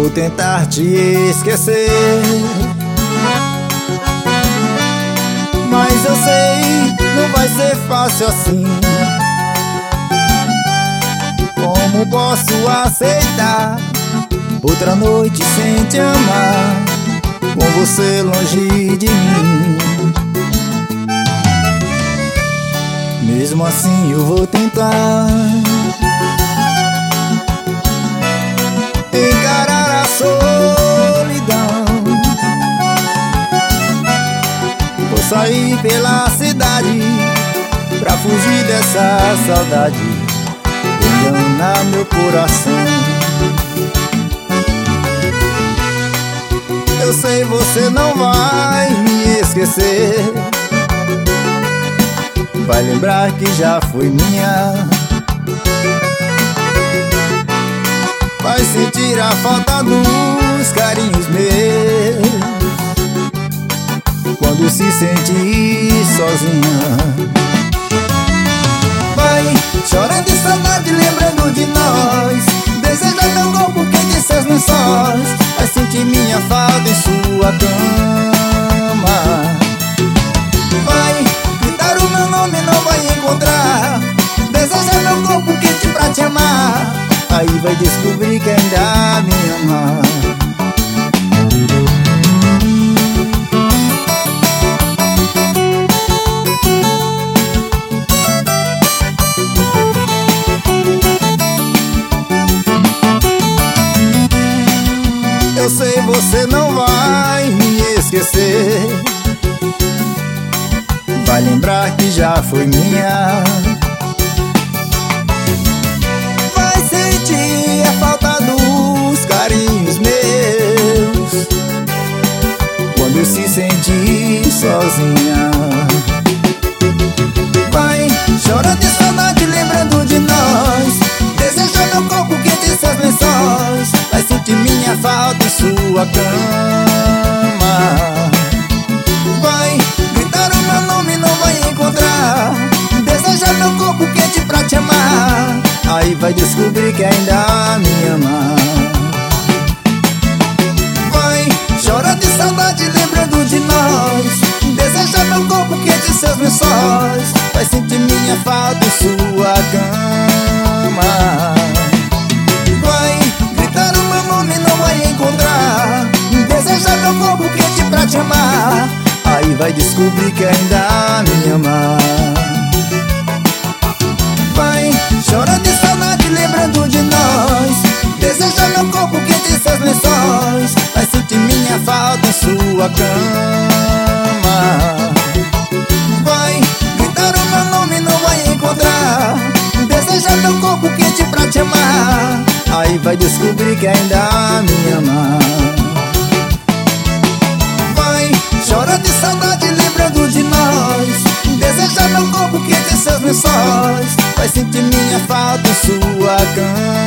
vou tentar te esquecer, mas eu sei, não vai ser fácil assim. Como posso aceitar outra noite sem te amar, com você longe de mim? Mesmo assim eu vou tentar encarar a solidão. Vou sair pela cidade pra fugir dessa saudade, engana meu coração. Eu sei, você não vai me esquecer, vai lembrar que já foi minha, vai sentir a falta dos carinhos meus, quando se sentir sozinha. Vai chorar de saudade lembrando de nós, deseja meu corpo quente em seus lençóis, vai sentir minha falta em sua cama. Vai gritar o meu nome, não vai encontrar, deseja meu corpo quente pra te amar, aí vai descobrir que ainda me ama. Eu sei, você não vai me esquecer, vai lembrar que já foi minha, vai sentir a falta dos carinhos meus, quando se sentir sozinha. Vai chorar de saudade lembrando de nós, deseja meu corpo quente em seus lençóis, vai sentir minha falta em sua cama. Vai gritar o meu nome, não vai encontrar, deseja meu corpo quente pra te amar, aí vai descobrir que ainda me ama. Vai chorar de saudade lembrando de nós, deseja meu corpo quente em seus lençóis, vai sentir minha falta em sua cama. Vai gritar o meu nome, não vai encontrar, deseja meu corpo quente pra te amar, aí vai descobrir que ainda me ama. Vai chorar de saudade lembrando de nós, deseja meu corpo quente em seus lençóis, vai sentir minha falta em sua cama. Vai gritar o meu nome, não vai encontrar, deseja meu corpo quente pra te amar, aí vai descobrir que ainda me ama. Vai chorar de saudade lembrando de nós, deseja meu corpo quente em seus lençóis, vai sentir minha falta em sua cama.